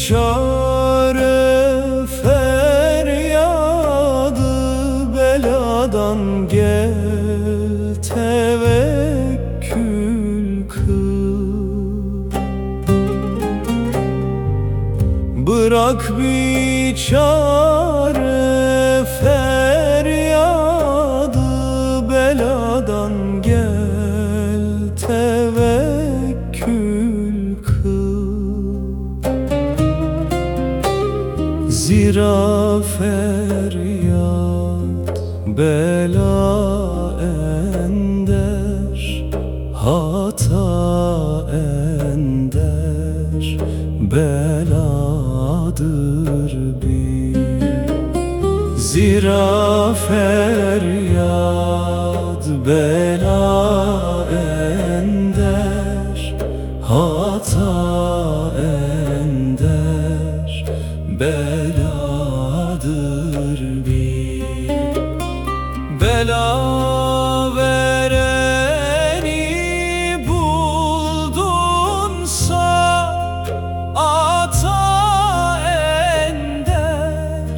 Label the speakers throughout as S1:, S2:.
S1: çare feryadı beladan gel tevekkül kıl. Bırak bir çare feryadı beladan gel tevekkül kıl. Zira feryat bela ender, hata ender, beladır bir. Zira feryat bela ender, hata ender, beladır bir. Bela vereni buldunsa ata ender,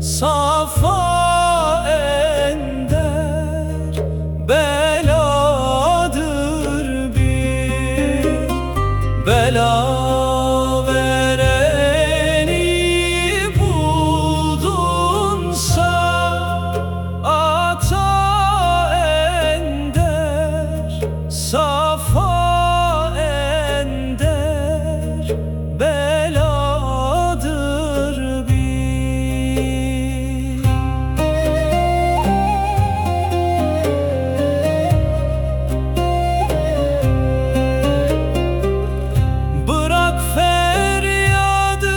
S1: safa ender, beladır bir. Bela safa ender, beladır bir. Bırak feryadı,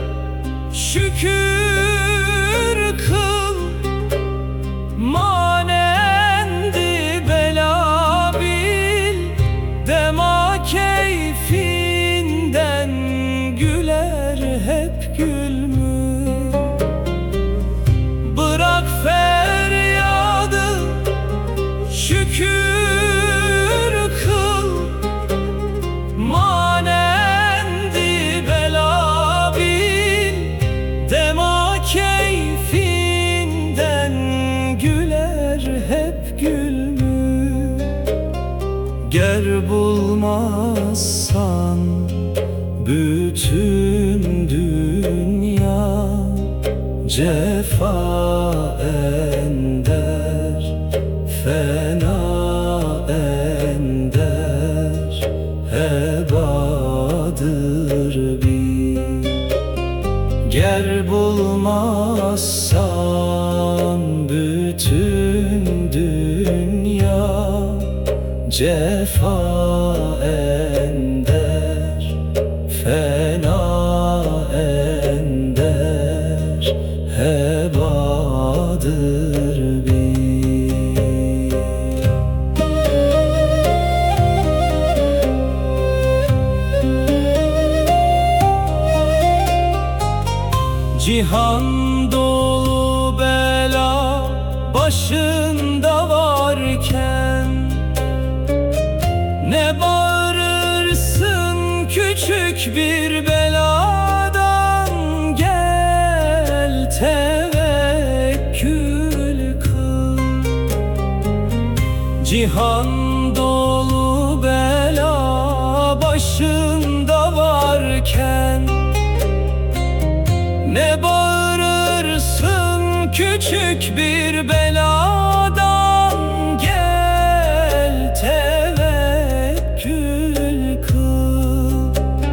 S1: şükür kıl, manendi bela bil. Dema keyfinden güler hep gülmüş. Bırak feryadı, şükür kıl, manendi bela bil. Dema keyfinden güler hep gülmüş. Ger bulmazsan bütün dünya cefa ender, fena ender, hebadır bir. Ger bulmazsan bütün dünya cefa ender, fena ender, hebadır bir. Cihan dolu bela başında varken ne bağırırsın küçük bir beladan gel tevekkül kıl. Cihan dolu bela başında varken ne bağırırsın küçük bir beladan gel tevekkül kıl.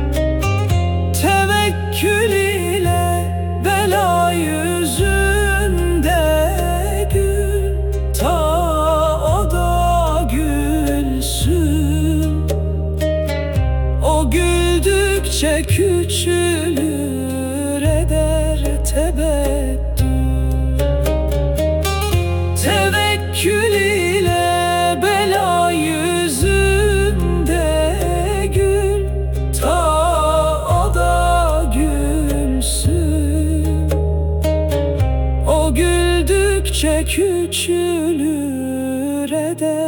S1: Tevekkül ile bela yüzünde gül, ta o da gülsün. O güldükçe küçülür eder tebettüm. Tevekkül ile bela yüzünde gül, ta o da gülsün. O güldükçe küçülür eder